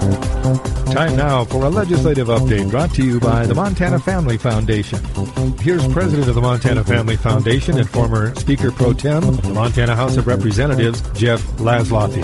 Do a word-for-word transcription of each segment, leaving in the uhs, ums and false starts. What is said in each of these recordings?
Time now for a legislative update brought to you by the Montana Family Foundation. Here's President of the Montana Family Foundation and former Speaker Pro Tem of the Montana House of Representatives, Jeff Laszloffy.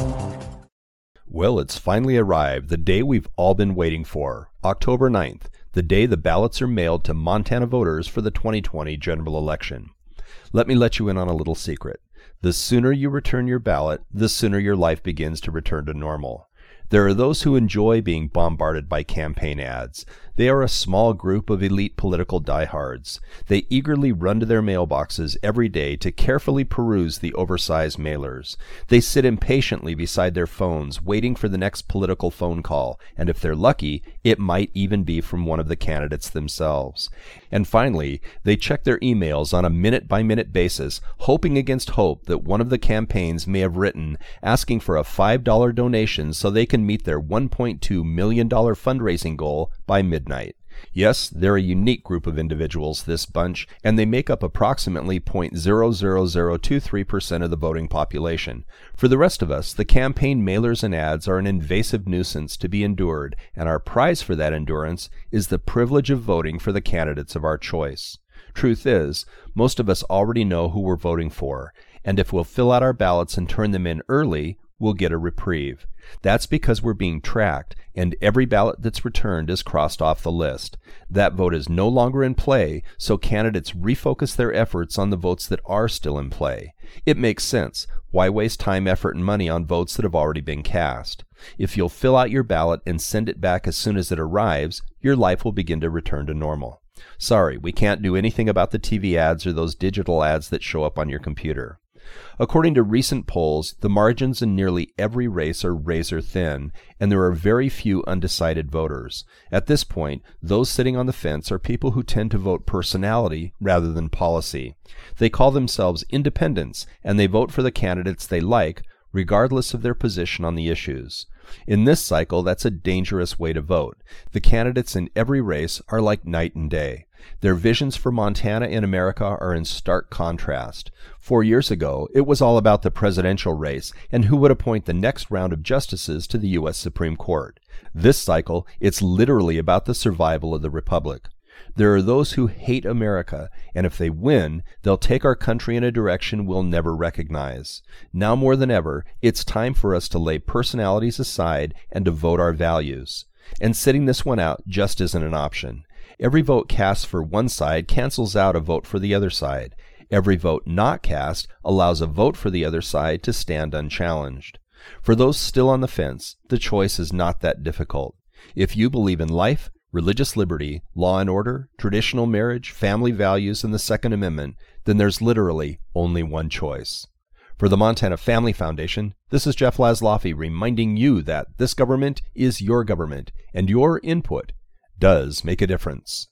Well, it's finally arrived, the day we've all been waiting for, October ninth, the day the ballots are mailed to Montana voters for the twenty twenty general election. Let me let you in on a little secret. The sooner you return your ballot, the sooner your life begins to return to normal. There are those who enjoy being bombarded by campaign ads. They are a small group of elite political diehards. They eagerly run to their mailboxes every day to carefully peruse the oversized mailers. They sit impatiently beside their phones, waiting for the next political phone call, and if they're lucky, it might even be from one of the candidates themselves. And finally, they check their emails on a minute-by-minute basis, hoping against hope that one of the campaigns may have written asking for a five dollar donation so they can meet their one point two million dollars fundraising goal by midnight. Yes, they're a unique group of individuals, this bunch, and they make up approximately zero point zero zero zero two three percent of the voting population. For the rest of us, the campaign mailers and ads are an invasive nuisance to be endured, and our prize for that endurance is the privilege of voting for the candidates of our choice. Truth is, most of us already know who we're voting for, and if we'll fill out our ballots and turn them in early, we'll get a reprieve. That's because we're being tracked, and every ballot that's returned is crossed off the list. That vote is no longer in play, so candidates refocus their efforts on the votes that are still in play. It makes sense. Why waste time, effort, and money on votes that have already been cast? If you'll fill out your ballot and send it back as soon as it arrives, your life will begin to return to normal. Sorry, we can't do anything about the T V ads or those digital ads that show up on your computer. According to recent polls, the margins in nearly every race are razor thin, and there are very few undecided voters. At this point, those sitting on the fence are people who tend to vote personality rather than policy. They call themselves independents, and they vote for the candidates they like, regardless of their position on the issues. In this cycle, that's a dangerous way to vote. The candidates in every race are like night and day. Their visions for Montana and America are in stark contrast. Four years ago, it was all about the presidential race and who would appoint the next round of justices to the U S Supreme Court. This cycle, it's literally about the survival of the republic. There are those who hate America, and if they win, they'll take our country in a direction we'll never recognize. Now more than ever, it's time for us to lay personalities aside and to vote our values. And sitting this one out just isn't an option. Every vote cast for one side cancels out a vote for the other side. Every vote not cast allows a vote for the other side to stand unchallenged. For those still on the fence, the choice is not that difficult. If you believe in life, religious liberty, law and order, traditional marriage, family values, and the Second Amendment, then there's literally only one choice. For the Montana Family Foundation, this is Jeff Laszloffy reminding you that this government is your government, and your input does make a difference.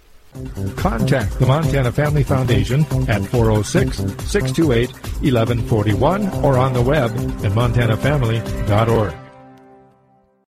Contact the Montana Family Foundation at four oh six, six two eight, one one four one or on the web at montana family dot org.